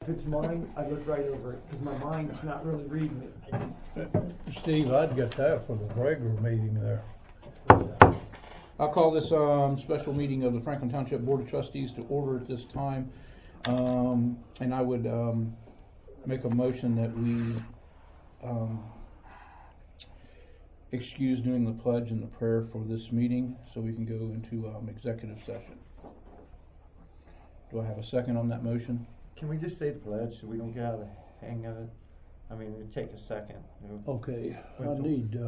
it's mine, I look right over it, because my mind's not really reading it. Steve, I'd get that for the regular meeting there. I'll call this special meeting of the Franklin Township Board of Trustees to order at this time. And I would make a motion that we excuse doing the pledge and the prayer for this meeting so we can go into executive session. Do I have a second on that motion? Can we just say the pledge so we don't get out of the hang of it? I mean, it'd take a second. Okay, I need,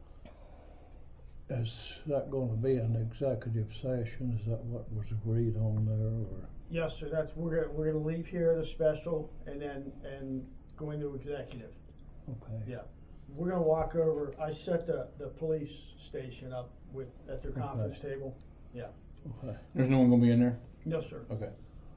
is that gonna be an executive session? Is that what was agreed on there, or? Yes, sir, we're gonna leave here the special and go into executive. Okay. Yeah, we're gonna walk over, I set the police station up at their conference table. Yeah. Okay. There's no one gonna be in there? No, sir. Okay.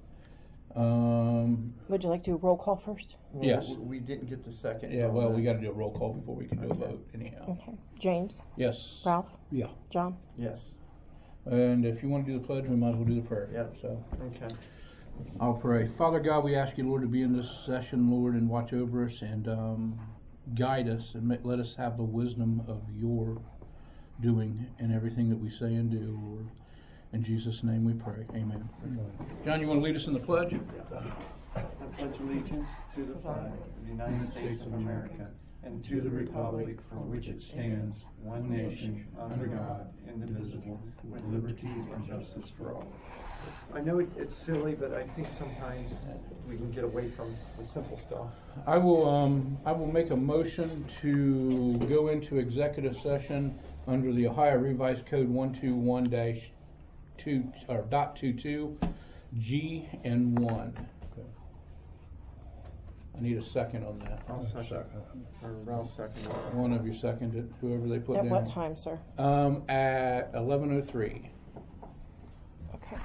Would you like to do a roll call first? Well, yes. We didn't get the second. Yeah, well, we gotta do a roll call before we can do a vote anyhow. Okay. James? Yes. Ralph? Yeah. John? Yes. And if you want to do the pledge, we might as well do the prayer. Yep. So Okay. I'll pray. Father God, we ask you, Lord, to be in this session, Lord, and watch over us and guide us and let us have the wisdom of your doing in everything that we say and do, Lord. In Jesus' name we pray. Amen. John, you want to lead us in the pledge? I pledge allegiance to the flag of the United States of America and to the republic for which it stands, one nation, under God, indivisible, with liberty and justice for all. I know it's silly, but I think sometimes we can get away from the simple stuff. I will make a motion to go into executive session under the Ohio Revised Code 121-2 or .22 G and 1. Okay. I need a second on that. I'll second. Or Ralph seconded. One of you seconded, whoever they put At down. what time, sir? At 11:03. Okay.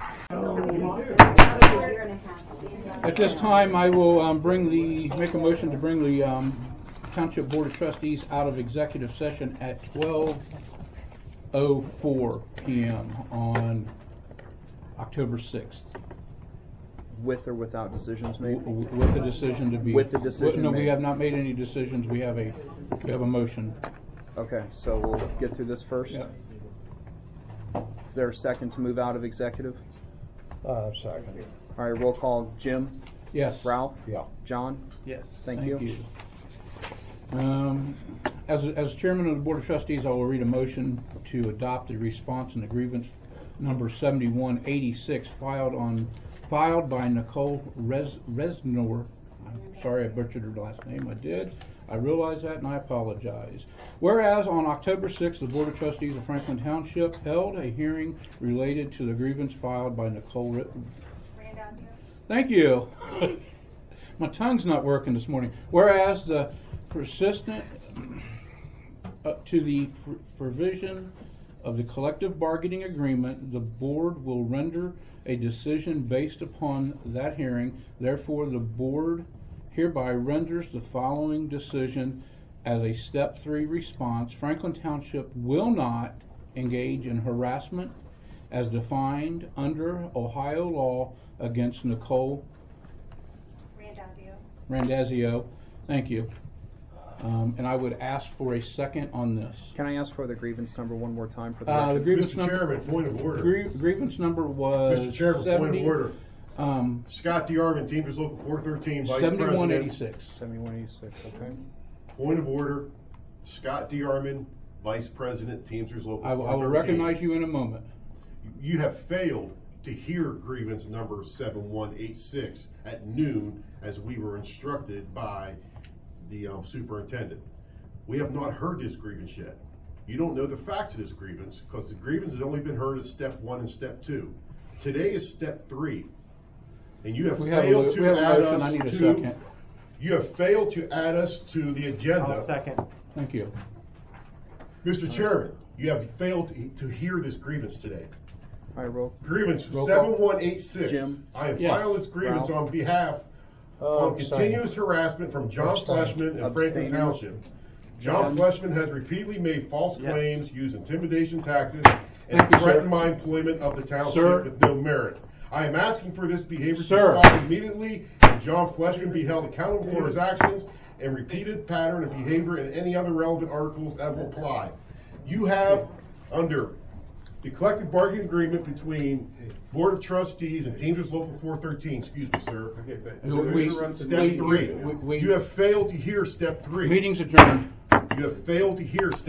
At this time, I will make a motion to bring the Township Board of Trustees out of executive session at 12:04 p.m. on October 6th. With or without decisions made? With the decision to be. With the decision No, made. we have not made any decisions. We have a motion. Okay, so we'll get through this first. Yeah. Is there a second to move out of executive? Second. All right, roll call. Jim? Yes. Ralph? Yeah. John? Yes. Thank you. As chairman of the Board of Trustees, I will read a motion to adopt the response and the grievance number 7186 filed by Nicole Resnor. I'm sorry I butchered her last name. I did. I realize that and I apologize. Whereas on October 6th, the Board of Trustees of Franklin Township held a hearing related to the grievance filed by Nicole Thank you. My tongue's not working this morning. Whereas the persistent to the provision of the collective bargaining agreement, the board will render a decision based upon that hearing. Therefore, the board hereby renders the following decision as a step 3 response. Franklin Township will not engage in harassment as defined under Ohio law against Nicole Randazio. Thank you. And I would ask for a second on this. Can I ask for the grievance number one more time for the The record? grievance Mr. number, Chairman, point of order. grievance number was Mr. Chairman, point of order. 70, Scott DeArmond, Teamsters Local 413, Vice President. 7186. 7186, okay. Point of order. Scott DeArmond, Vice President, Teamsters Local I 413. will recognize you in a moment. You have failed to hear grievance number 7186 at noon as we were instructed by the superintendent. We have not heard this grievance yet. You don't know the facts of this grievance because the grievance has only been heard at step 1 and step 2. Today is step 3. And you have failed to add us I need a to. second. You have failed to add us to the agenda. I'll second. Thank you. Mr. Chairman, you have failed to hear this grievance today. All right, roll. Grievance Roll call. 7186. Jim. I have Yes. filed this grievance Ralph. on behalf of continuous harassment from John Abstain. Fleshman and Franklin Abstaining. Township. John John. Fleshman has repeatedly made false Yes. claims, used intimidation tactics, and Thank you, sir. threatened my employment of the township Sir. with no merit. I am asking for this behavior Sir. to stop immediately. John Fleshman be held accountable for his actions and repeated pattern of behavior and any other relevant articles that will apply. You have, under the collective bargaining agreement between Board of Trustees and Teamsters Local 413, excuse me, sir. Okay, but Step three. You have failed to hear step three. Meeting's adjourned. You have failed to hear step